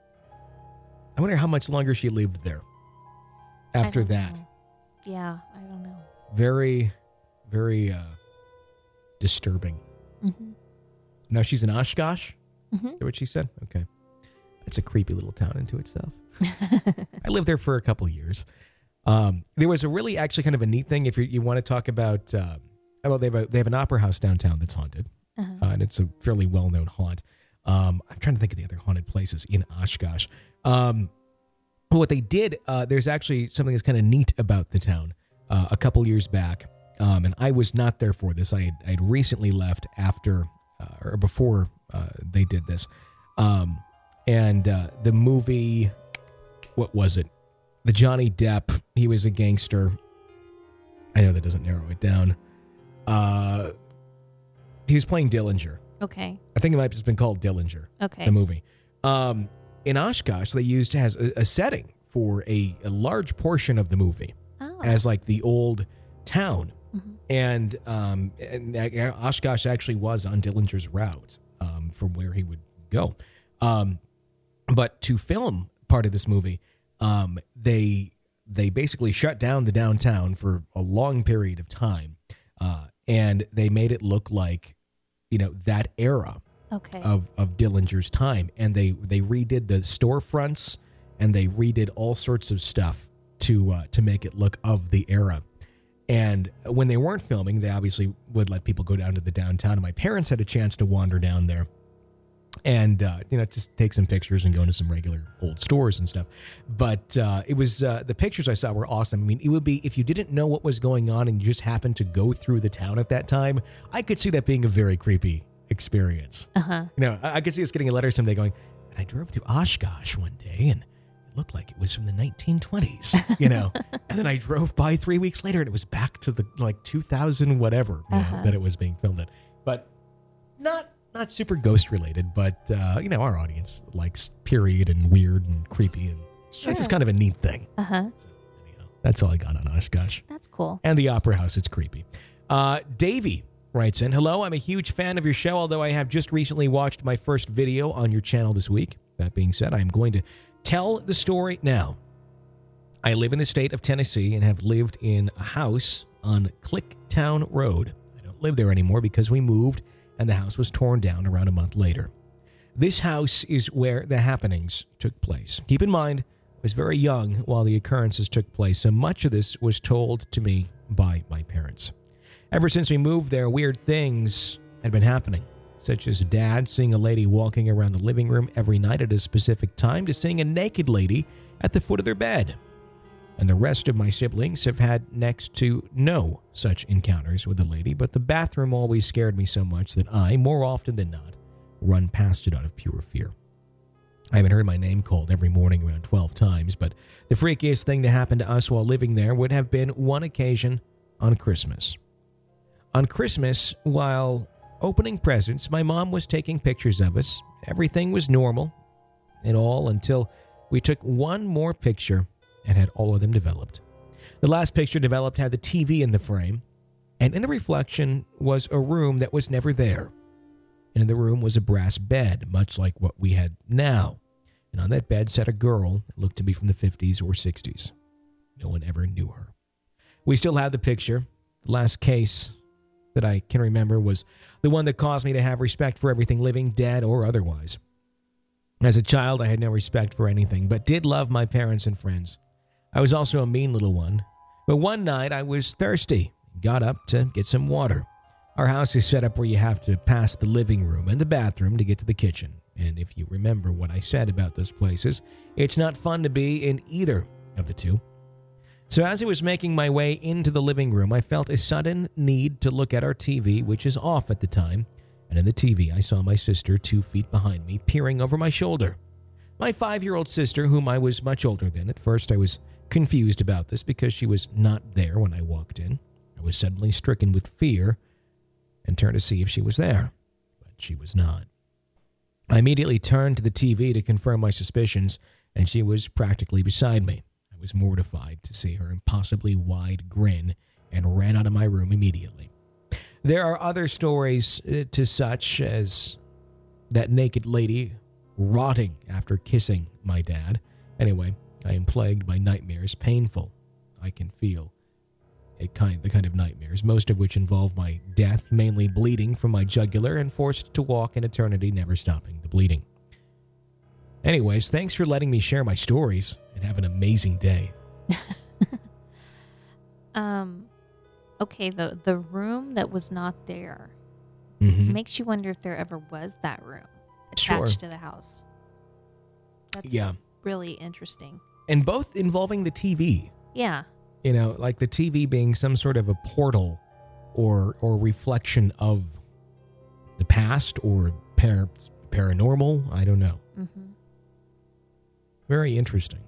I wonder how much longer she lived there after that. Know. Yeah, I don't know. Very, very uh, disturbing. Mm-hmm. Now she's in Oshkosh? Mm-hmm. Is that what she said? Okay. It's a creepy little town into itself. I lived there for a couple of years. Um, there was a really actually kind of a neat thing if you you want to talk about, uh, well, they have, a, they have an opera house downtown that's haunted. Uh-huh. Uh, and it's a fairly well-known haunt. Um, I'm trying to think of the other haunted places in Oshkosh. Um, but what they did, uh, there's actually something that's kind of neat about the town. Uh, a couple years back, um, and I was not there for this. I had, I had recently left after uh, or before uh, they did this. Um, and uh, the movie, what was it? The Johnny Depp, he was a gangster. I know that doesn't narrow it down. Uh, he was playing Dillinger. Okay. I think it might have just been called Dillinger. Okay. The movie. Um, in Oshkosh, they used has a, a setting for a, a large portion of the movie. Oh. As like the old town. Mm-hmm. And, um, and Oshkosh actually was on Dillinger's route um, from where he would go. Um, but to film part of this movie, um, they they basically shut down the downtown for a long period of time. Uh, and they made it look like, you know, that era okay. of, of Dillinger's time. And they, they redid the storefronts and they redid all sorts of stuff to uh, to make it look of the era. And when they weren't filming, they obviously would let people go down to the downtown. And my parents had a chance to wander down there and, uh, you know, just take some pictures and go into some regular old stores and stuff. But uh, it was, uh, the pictures I saw were awesome. I mean, it would be, if you didn't know what was going on and you just happened to go through the town at that time, I could see that being a very creepy experience. Uh-huh. You know, I, I could see us getting a letter someday going, and I drove through Oshkosh one day and it looked like it was from the nineteen twenties, you know, and then I drove by three weeks later and it was back to the like two thousand whatever you uh-huh. know, that it was being filmed at. But not not super ghost related, but uh, you know, our audience likes period and weird and creepy, and sure. this is kind of a neat thing. Uh huh. So, anyhow, That's all I got on Oshkosh. That's cool. And the Opera House. It's creepy. Uh, Davey writes in, hello, I'm a huge fan of your show, although I have just recently watched my first video on your channel this week. That being said, I am going to tell the story now. I live in the state of Tennessee and have lived in a house on Clicktown Road. I don't live there anymore because we moved and the house was torn down around a month later. This house is where the happenings took place. Keep in mind, I was very young while the occurrences took place, so much of this was told to me by my parents. Ever since we moved there, weird things had been happening, such as Dad seeing a lady walking around the living room every night at a specific time to seeing a naked lady at the foot of their bed. And the rest of my siblings have had next to no such encounters with the lady, but the bathroom always scared me so much that I, more often than not, run past it out of pure fear. I haven't heard my name called every morning around twelve times, but the freakiest thing to happen to us while living there would have been one occasion on Christmas. On Christmas, while opening presents, my mom was taking pictures of us. Everything was normal and all until we took one more picture and had all of them developed. The last picture developed had the T V in the frame, and in the reflection was a room that was never there. And in the room was a brass bed, much like what we had now. And on that bed sat a girl that looked to be from the fifties or sixties. No one ever knew her. We still have the picture. The last case that I can remember was the one that caused me to have respect for everything living, dead, or otherwise. As a child, I had no respect for anything, but did love my parents and friends. I was also a mean little one. But one night, I was thirsty and got up to get some water. Our house is set up where you have to pass the living room and the bathroom to get to the kitchen. And if you remember what I said about those places, it's not fun to be in either of the two. So as I was making my way into the living room, I felt a sudden need to look at our T V, which is off at the time. And in the T V, I saw my sister two feet behind me, peering over my shoulder. My five-year-old sister, whom I was much older than. At first, I was confused about this because she was not there when I walked in. I was suddenly stricken with fear and turned to see if she was there, but she was not. I immediately turned to the T V to confirm my suspicions, and she was practically beside me. I was mortified to see her impossibly wide grin and ran out of my room immediately. There are other stories uh, to such as that naked lady rotting after kissing my dad. Anyway, I am plagued by nightmares, painful. I can feel a kind, the kind of nightmares, most of which involve my death, mainly bleeding from my jugular and forced to walk in eternity, never stopping the bleeding. Anyways, thanks for letting me share my stories and have an amazing day. um, okay, the the room that was not there Mm-hmm. makes you wonder if there ever was that room attached Sure. to the house. That's Yeah. really interesting. And both involving the T V. Yeah. You know, like the T V being some sort of a portal or or reflection of the past or par- paranormal. I don't know. Mm-hmm. Very interesting.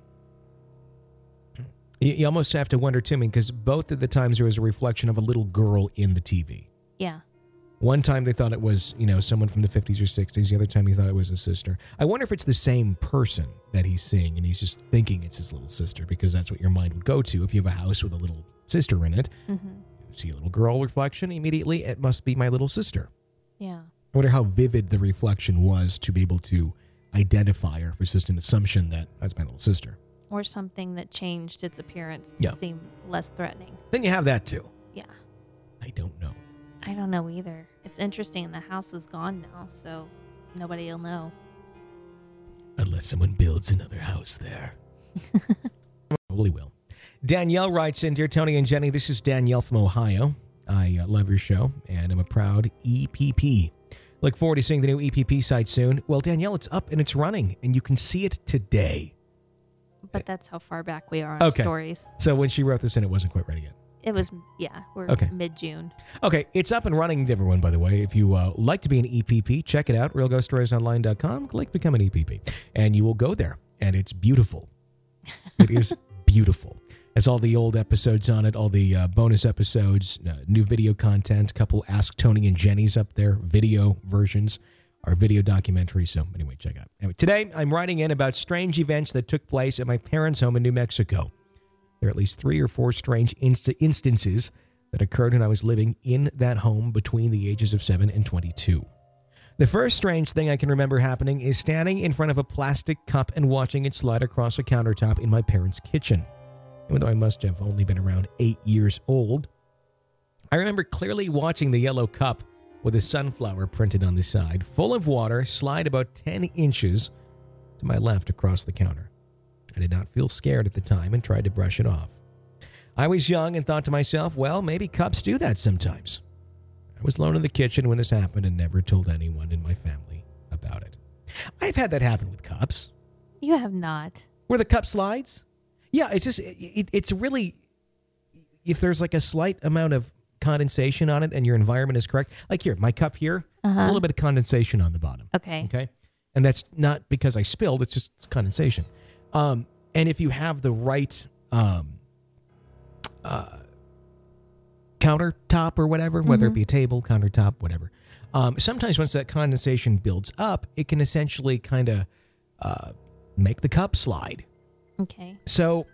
You, you almost have to wonder, too, because both of the times there was a reflection of a little girl in the T V. Yeah. One time they thought it was, you know, someone from the fifties or sixties. The other time he thought it was a sister. I wonder if it's the same person that he's seeing and he's just thinking it's his little sister, because that's what your mind would go to if you have a house with a little sister in it. Mm-hmm. You see a little girl reflection, immediately it must be my little sister. Yeah. I wonder how vivid the reflection was to be able to identify, or if it's just an assumption that that's my little sister. Or something that changed its appearance to Yeah. seem less threatening. Then you have that too. Yeah. I don't know. I don't know either. It's interesting. The house is gone now, so nobody will know. Unless someone builds another house there. Probably will. Danielle writes in, Dear Tony and Jenny, this is Danielle from Ohio. I uh, love your show, and I'm a proud E P P. Look forward to seeing the new E P P site soon. Well, Danielle, it's up and it's running, and you can see it today. But that's how far back we are on Okay. stories. So when she wrote this in, it wasn't quite ready yet. It was, yeah, we're Okay. mid-June. Okay, it's up and running, everyone, by the way. If you uh, like to be an E P P, check it out, real ghost stories online dot com. Click Become an E P P, and you will go there, and it's beautiful. It is beautiful. It's all the old episodes on it, all the uh, bonus episodes, uh, new video content, couple Ask Tony and Jenny's up there, video versions, our video documentary. So anyway, check it out. Anyway, today, I'm writing in about strange events that took place at my parents' home in New Mexico. There are at least three or four strange inst- instances that occurred when I was living in that home between the ages of seven and twenty-two. The first strange thing I can remember happening is standing in front of a plastic cup and watching it slide across a countertop in my parents' kitchen. Even though I must have only been around eight years old, I remember clearly watching the yellow cup with a sunflower printed on the side, full of water, slide about ten inches to my left across the counter. I did not feel scared at the time and tried to brush it off. I was young and thought to myself, well, maybe cups do that sometimes. I was alone in the kitchen when this happened and never told anyone in my family about it. I've had that happen with cups. You have not. Where the cup slides? Yeah, it's just, it, it's really, if there's like a slight amount of condensation on it and your environment is correct, like here, my cup here, Uh-huh. a little bit of condensation on the bottom. Okay. Okay. And that's not because I spilled, it's just it's condensation. Um, and if you have the right um, uh, countertop or whatever, mm-hmm. whether it be a table, countertop, whatever, um, sometimes once that condensation builds up, it can essentially kind of uh, make the cup slide. Okay. So,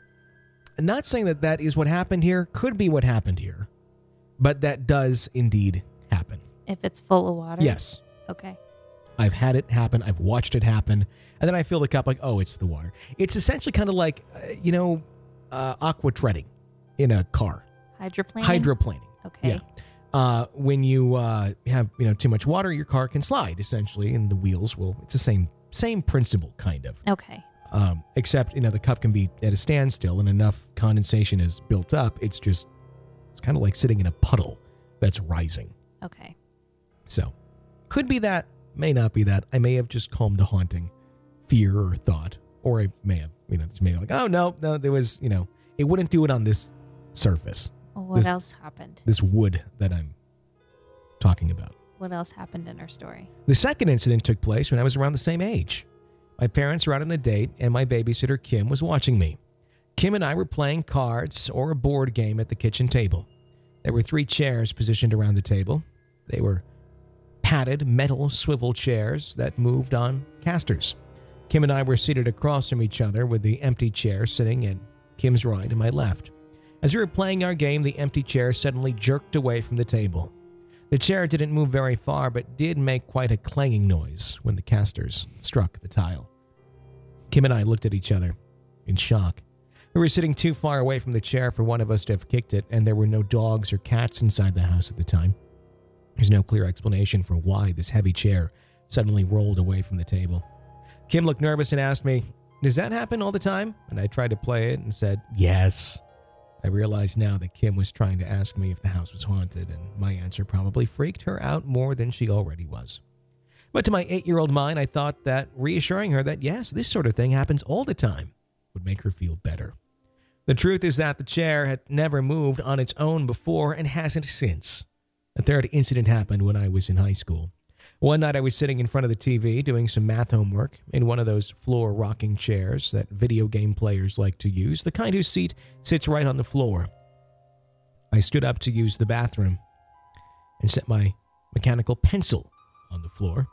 not saying that that is what happened here, could be what happened here, but that does indeed happen. If it's full of water? Yes. Okay. I've had it happen. I've watched it happen. And then I fill the cup like, oh, it's the water. It's essentially kind of like, uh, you know, uh, aqua treading in a car. Hydroplaning? Hydroplaning. Okay. Yeah. Uh, when you uh, have, you know, too much water, your car can slide, essentially, and the wheels will, it's the same same principle, kind of. Okay. Um, except, you know, the cup can be at a standstill and enough condensation is built up. It's just, it's kind of like sitting in a puddle that's rising. Okay. So, could be that, may not be that. I may have just calmed a haunting fear or thought. Or I may have, you know, just maybe like, oh, no, no, there was, you know, it wouldn't do it on this surface. Well, what this, else happened? This wood that I'm talking about. What else happened in our story? The second incident took place when I was around the same age. My parents were out on a date, and my babysitter, Kim, was watching me. Kim and I were playing cards or a board game at the kitchen table. There were three chairs positioned around the table. They were padded metal swivel chairs that moved on casters. Kim and I were seated across from each other with the empty chair sitting at Kim's right and my left. As we were playing our game, the empty chair suddenly jerked away from the table. The chair didn't move very far, but did make quite a clanging noise when the casters struck the tile. Kim and I looked at each other in shock. We were sitting too far away from the chair for one of us to have kicked it, and there were no dogs or cats inside the house at the time. There's no clear explanation for why this heavy chair suddenly rolled away from the table. Kim looked nervous and asked me, "Does that happen all the time?" And I tried to play it and said, "Yes." I realized now that Kim was trying to ask me if the house was haunted, and my answer probably freaked her out more than she already was. But to my eight-year-old mind, I thought that reassuring her that, yes, this sort of thing happens all the time would make her feel better. The truth is that the chair had never moved on its own before and hasn't since. A third incident happened when I was in high school. One night I was sitting in front of the T V doing some math homework in one of those floor rocking chairs that video game players like to use, the kind whose seat sits right on the floor. I stood up to use the bathroom and set my mechanical pencil on the floor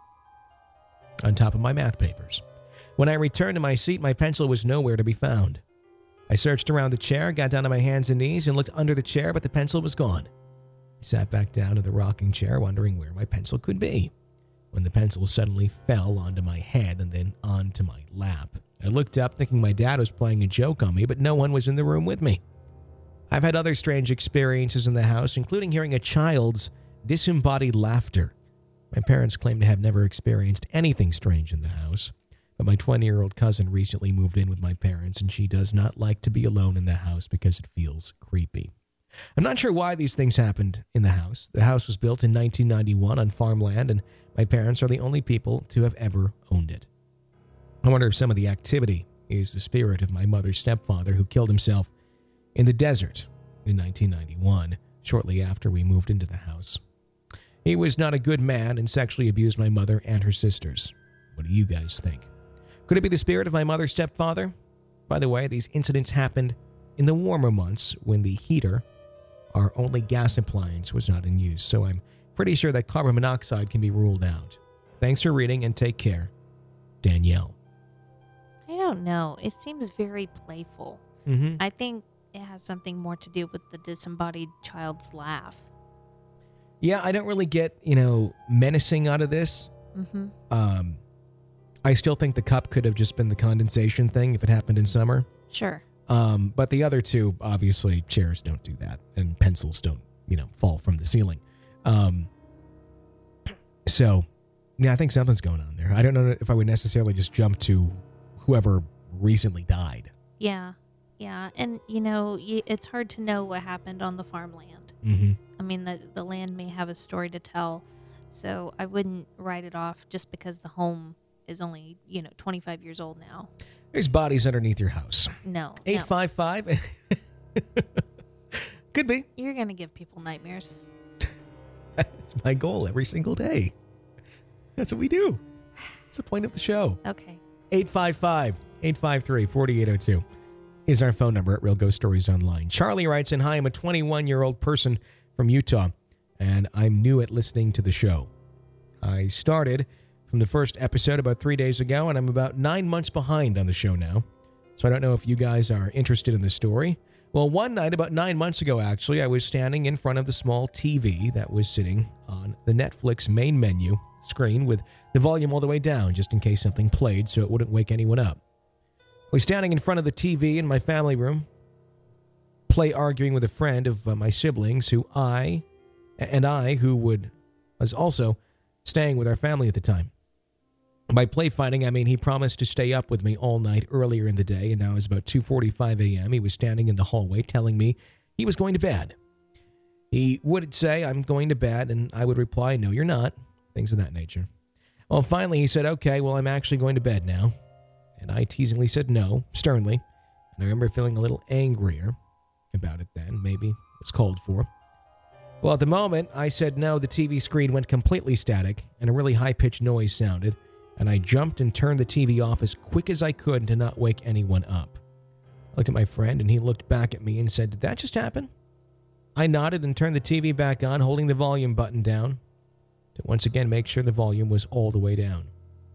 on top of my math papers. When I returned to my seat, my pencil was nowhere to be found. I searched around the chair, got down on my hands and knees, and looked under the chair, but the pencil was gone. I sat back down in the rocking chair, wondering where my pencil could be, when the pencil suddenly fell onto my head and then onto my lap. I looked up, thinking my dad was playing a joke on me, but no one was in the room with me. I've had other strange experiences in the house, including hearing a child's disembodied laughter. My parents claim to have never experienced anything strange in the house, but my twenty-year-old cousin recently moved in with my parents, and she does not like to be alone in the house because it feels creepy. I'm not sure why these things happened in the house. The house was built in nineteen ninety-one on farmland, and my parents are the only people to have ever owned it. I wonder if some of the activity is the spirit of my mother's stepfather, who killed himself in the desert in nineteen ninety-one, shortly after we moved into the house. He was not a good man and sexually abused my mother and her sisters. What do you guys think? Could it be the spirit of my mother's stepfather? By the way, these incidents happened in the warmer months when the heater, our only gas appliance, was not in use, so I'm pretty sure that carbon monoxide can be ruled out. Thanks for reading and take care. Danielle. I don't know. It seems very playful. Mm-hmm. I think it has something more to do with the disembodied child's laugh. Yeah, I don't really get, you know, menacing out of this. Mm-hmm. Um, I still think the cup could have just been the condensation thing if it happened in summer. Sure. Um, but the other two, obviously, chairs don't do that, and pencils don't, you know, fall from the ceiling. Um, so, yeah, I think something's going on there. I don't know if I would necessarily just jump to whoever recently died. Yeah, yeah, and you know, y- it's hard to know what happened on the farmland. Mm-hmm. I mean, the the land may have a story to tell, so I wouldn't write it off just because the home is only, you know, twenty-five years old now. There's bodies underneath your house. No. eight five five Could be. You're going to give people nightmares. That's my goal every single day. That's what we do. It's the point of the show. Okay. eight five five, eight five three, four eight zero two is our phone number at Real Ghost Stories Online. Charlie writes in, hi, I'm a twenty-one-year-old person from Utah, and I'm new at listening to the show. I started from the first episode about three days ago, and I'm about nine months behind on the show now. So I don't know if you guys are interested in the story. Well, one night, about nine months ago, actually, I was standing in front of the small T V that was sitting on the Netflix main menu screen with the volume all the way down, just in case something played so it wouldn't wake anyone up. I was standing in front of the T V in my family room, play arguing with a friend of uh, my siblings who I, and I, who would, was also staying with our family at the time. By play fighting, I mean he promised to stay up with me all night earlier in the day, and now it's about two forty-five a.m. He was standing in the hallway telling me he was going to bed. He would say, I'm going to bed, and I would reply, no, you're not, things of that nature. Well, finally he said, okay, well, I'm actually going to bed now. And I teasingly said no, sternly, and I remember feeling a little angrier about it then, maybe it was called for. Well, at the moment I said no, the T V screen went completely static, and a really high-pitched noise sounded, and I jumped and turned the T V off as quick as I could to not wake anyone up. I looked at my friend, and he looked back at me and said, did that just happen? I nodded and turned the T V back on, holding the volume button down to once again make sure the volume was all the way down.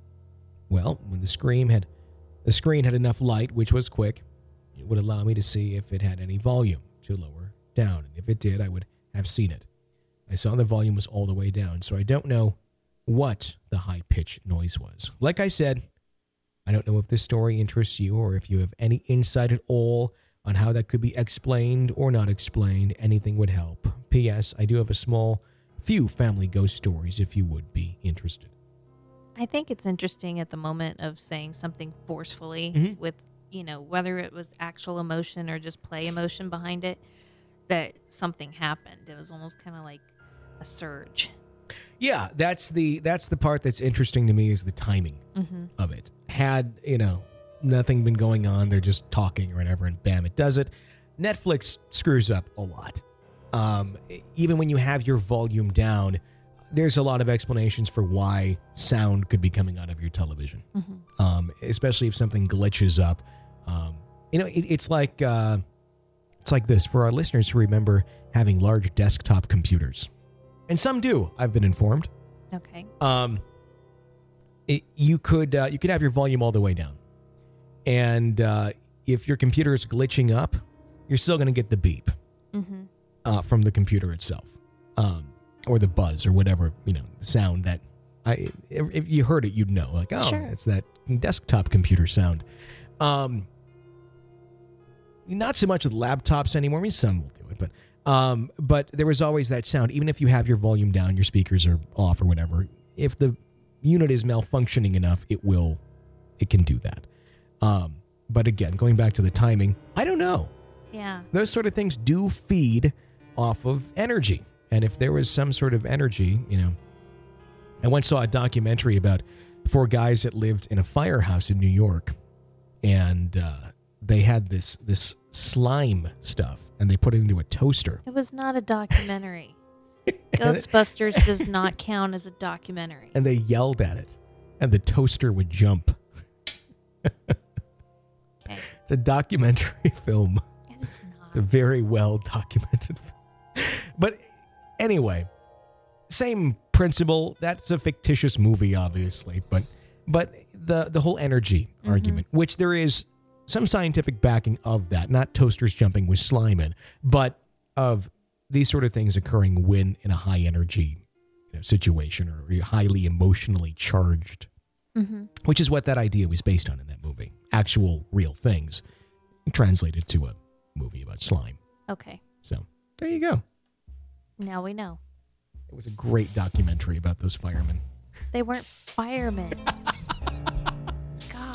Well, when the screen had, the screen had enough light, which was quick, it would allow me to see if it had any volume to lower down, and if it did, I would have seen it. I saw the volume was all the way down, so I don't know what the high-pitched noise was. Like I said, I don't know if this story interests you or if you have any insight at all on how that could be explained or not explained. Anything would help. P S. I do have a small few family ghost stories if you would be interested. I think it's interesting at the moment of saying something forcefully Mm-hmm. with, you know, whether it was actual emotion or just play emotion behind it, that something happened. It was almost kind of like a surge. Yeah, that's the that's the part that's interesting to me is the timing Mm-hmm. of it. Had, you know, nothing been going on, they're just talking or whatever, and bam, it does it. Netflix screws up a lot. Um, even when you have your volume down, there's a lot of explanations for why sound could be coming out of your television, Mm-hmm. um, especially if something glitches up. Um, you know, it, it's like uh, it's like this for our listeners who remember having large desktop computers. And some do, I've been informed. Okay. Um, it, you could uh, you could have your volume all the way down, and uh, if your computer is glitching up, you're still going to get the beep Mm-hmm. uh, from the computer itself, um, or the buzz, or whatever, you know, sound that I if, if you heard it, you'd know, like, oh, Sure. it's that desktop computer sound. Um, not so much with laptops anymore. I mean, some will do it, but. Um, but there was always that sound, even if you have your volume down, your speakers are off or whatever. If the unit is malfunctioning enough, it will, it can do that. Um, but again, going back to the timing, I don't know. Yeah. Those sort of things do feed off of energy. And if there was some sort of energy, you know, I once saw a documentary about four guys that lived in a firehouse in New York, and uh, they had this this slime stuff, and they put it into a toaster. It was not a documentary. Ghostbusters does not count as a documentary. And they yelled at it, and the toaster would jump. Okay. It's a documentary film. It is not. It's a very well documented film. But anyway, same principle. That's a fictitious movie, obviously, but but the the whole energy Mm-hmm. argument, which there is some scientific backing of that, not toasters jumping with slime in, but of these sort of things occurring when in a high energy you know, situation or highly emotionally charged, Mm-hmm. which is what that idea was based on in that movie. Actual real things translated to a movie about slime. Okay. So there you go. Now we know. It was a great documentary about those firemen. They weren't firemen. God.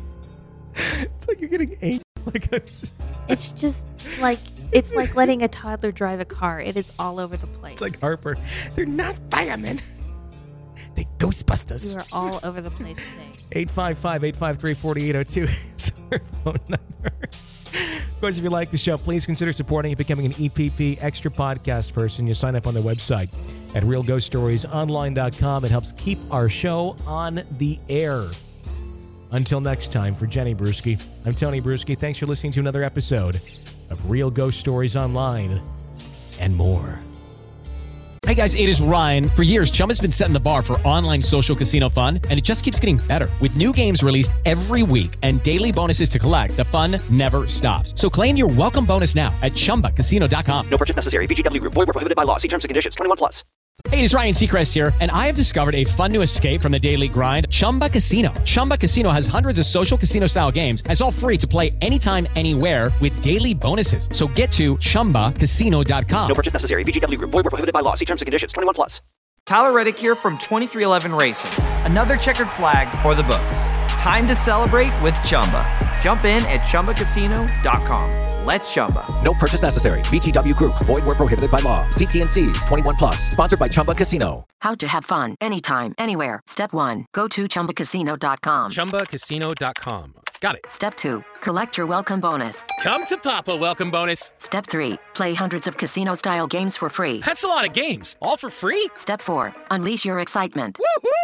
It's like you're getting angry. Like I'm just... It's just like, it's like letting a toddler drive a car. It is all over the place. It's like Harper. They're not firemen. They Ghostbusters. You are all over the place today. eight five five, eight five three, four eight zero two is our phone number. Of course, if you like the show, please consider supporting and becoming an E P P Extra Podcast person. You sign up on the website at real ghost stories online dot com. It helps keep our show on the air. Until next time, for Jenny Brewski, I'm Tony Brewski. Thanks for listening to another episode of Real Ghost Stories Online and more. Hey guys, it is Ryan. For years, Chumba's been setting the bar for online social casino fun, and it just keeps getting better. With new games released every week and daily bonuses to collect, the fun never stops. So claim your welcome bonus now at chumba casino dot com. No purchase necessary. V G W Group. Void where prohibited by law. See terms and conditions. twenty-one plus. Hey, it's Ryan Seacrest here, and I have discovered a fun new escape from the daily grind, Chumba Casino. Chumba Casino has hundreds of social casino-style games, and it's all free to play anytime, anywhere with daily bonuses. So get to chumba casino dot com. No purchase necessary. V G W Group. Void where prohibited by law. See terms and conditions. twenty-one plus. Tyler Reddick here from twenty-three eleven Racing. Another checkered flag for the books. Time to celebrate with Chumba. Jump in at chumba casino dot com. Let's Chumba. No purchase necessary. V G W Group. Void where prohibited by law. See T and C's. twenty-one plus. Sponsored by Chumba Casino. How to have fun anytime, anywhere. Step one, go to chumba casino dot com. chumba casino dot com. Got it. Step two, collect your welcome bonus. Come to Papa welcome bonus. Step three, play hundreds of casino-style games for free. That's a lot of games. All for free? Step four, unleash your excitement.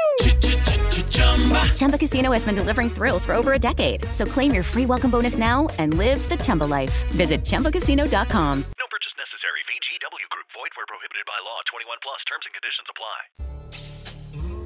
Chumba Casino has been delivering thrills for over a decade. So claim your free welcome bonus now and live the Chumba life. Visit chumba casino dot com. No purchase necessary. V G W Group. Void where prohibited by law. twenty-one plus. Terms and conditions apply.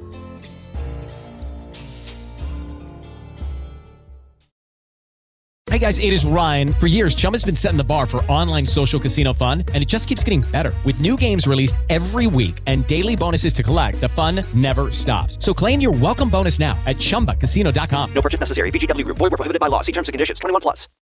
Hey guys, it is Ryan. For years, Chumba's been setting the bar for online social casino fun, and it just keeps getting better. With new games released every week and daily bonuses to collect, the fun never stops. So claim your welcome bonus now at chumba casino dot com. No purchase necessary. V G W Group. Void where prohibited by law. See terms and conditions. twenty-one plus.